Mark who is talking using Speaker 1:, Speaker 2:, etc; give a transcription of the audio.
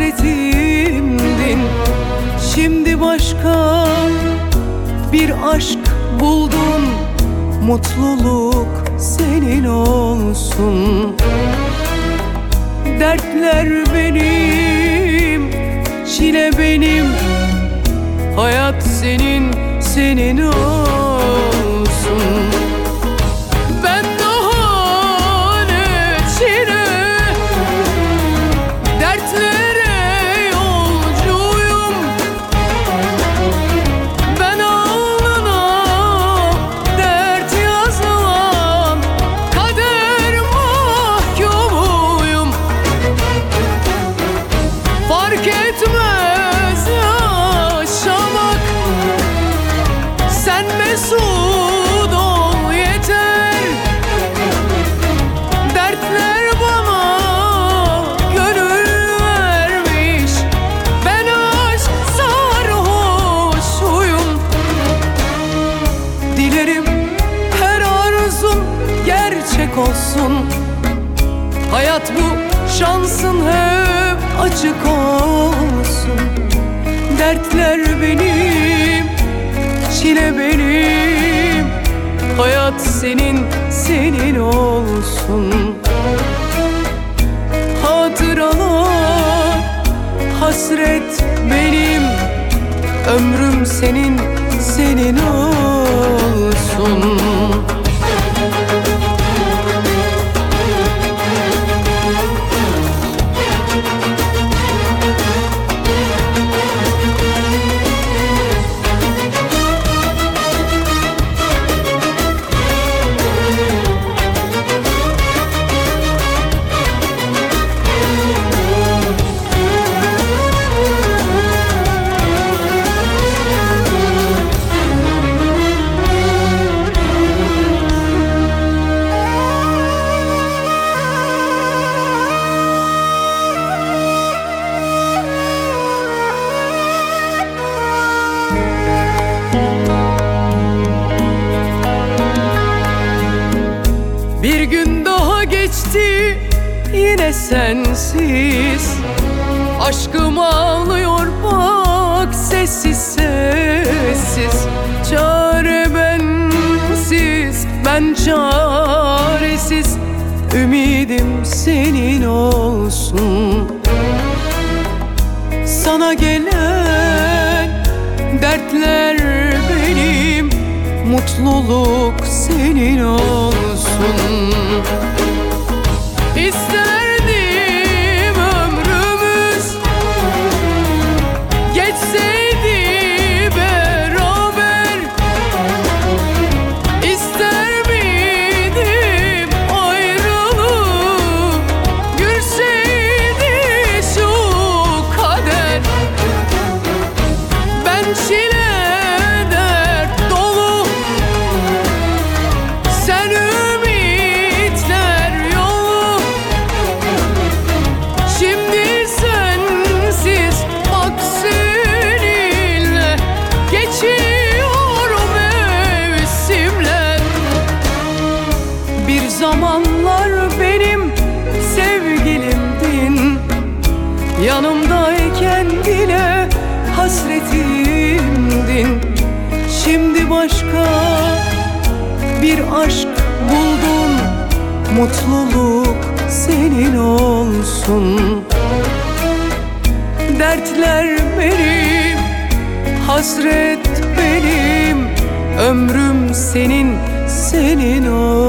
Speaker 1: hasretimdin. Şimdi başka bir aşk buldun, mutluluk senin olsun. Dertler benim, çile benim, hayat senin, senin olsun. Ben daha ne çile, dertlere yolcuyum. Ben alnına dert yazan kader mahkumuyum. Fark etmez yaşamak, sen mesut ol yeter. Dertler bana gönül vermiş, ben aşk sarhoşuyum. Dilerim her arzum gerçek olsun. Hayat bu, şansın hep açık olsun. Dertler benim, çile benim, hayat senin, senin olsun. Hatıralar, hasret benim, ömrüm senin, senin olsun. Bir gün daha geçti yine sensiz. Aşkım ağlıyor bak sessiz sessiz. Çare bensiz, ben çaresiz. Ümidim senin olsun. Sana gelen dertler benim, mutluluk senin olsun. İsterdim ömrümüz geçseydi beraber. İster miydim ayrılık gürseydi şu kader. Ben çile zamanlar benim sevgilimdin. Yanımdayken bile hasretimdin. Şimdi başka bir aşk buldun, mutluluk senin olsun. Dertler benim, hasret benim, ömrüm senin, senin olsun.